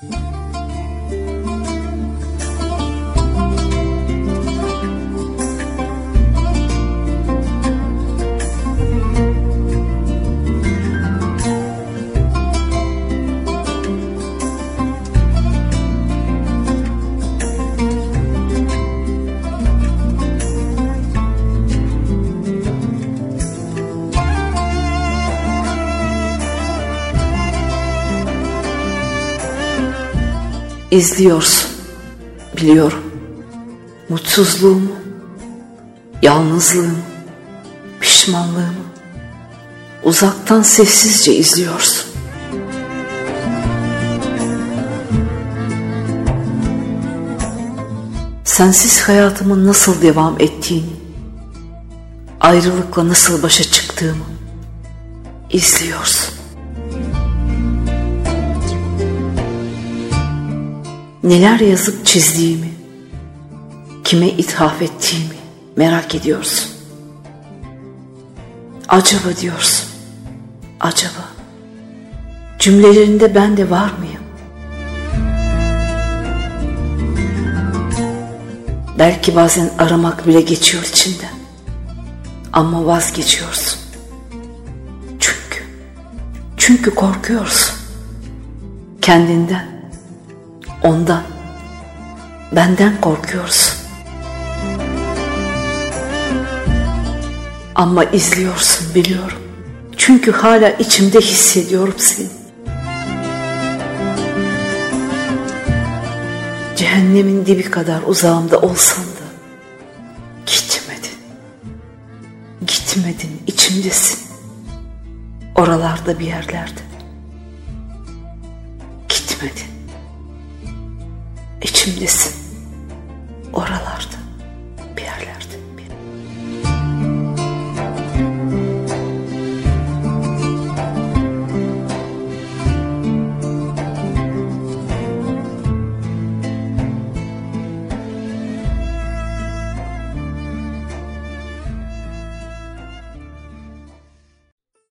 İzliyorsun, biliyorum. Mutsuzluğumu, yalnızlığımı, pişmanlığımı uzaktan sessizce izliyorsun. Sensiz hayatımın nasıl devam ettiğini, ayrılıkla nasıl başa çıktığımı izliyorsun. Neler yazıp çizdiğimi, kime ithaf ettiğimi merak ediyorsun. Acaba diyorsun, acaba cümlelerinde ben de var mıyım? Belki bazen aramak bile geçiyor içinden. Ama vazgeçiyorsun. Çünkü korkuyorsun. Kendinden, ondan, benden korkuyorsun. Ama izliyorsun, biliyorum. Çünkü hala içimde hissediyorum seni. Cehennemin dibi kadar uzağımda olsan da gitmedin. Gitmedin, içimdesin. Oralarda bir yerlerde. Gitmedin. İçimdesin. Oralarda.